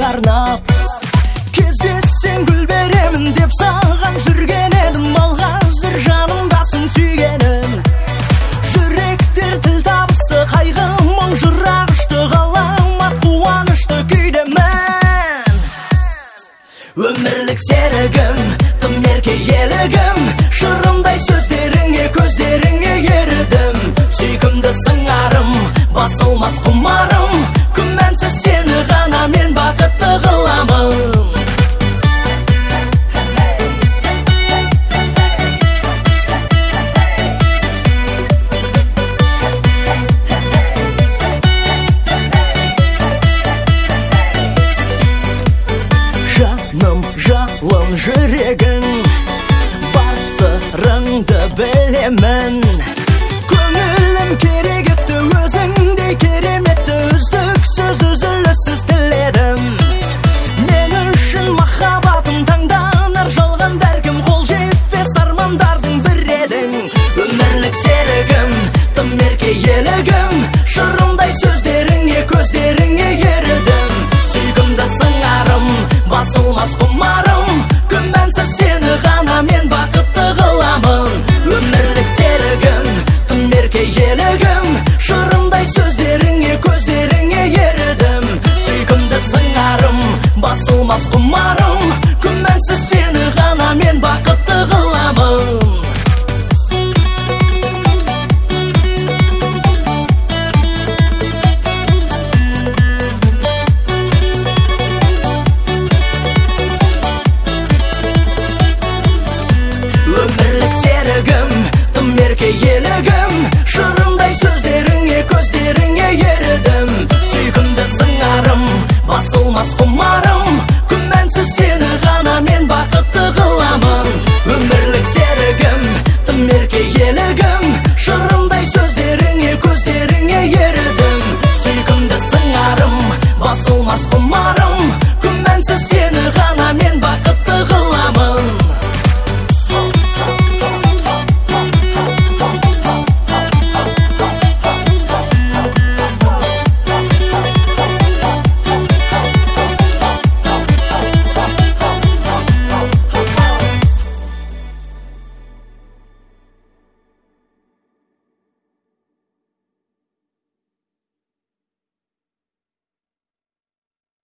арнап. Кездессең гүл беремін деп саған жүрген едім, ал қазір жанымдасың сүйгенім. Жүректер тіл табысты, қайғы мұң жырағышты, ғаламат қуанышты күйдемін. Өмірлік серігім, тым ерке елігім, шырындай сөздеріңе, көздеріңе ерідім. Сүйкімді сыңарым, басылмас құмарым, күмәнсіз сені ғана мен бақытты қыламын. Жаным, жалын жүрегің, бар сырыңды білемін. Көңілім керек етті, өзіңдей кереметті, үздіксіз үзіліссіз тіледім. Мен үшін махаббатым таңданар, жалған бәркім қол жетпес армандардың бір едің. Өмірлік серігім, тым ерке елігім, шырындай сөздеріңе, көздеріңе ерідім. Сүйкімді сыңарым, басылмас құмарым,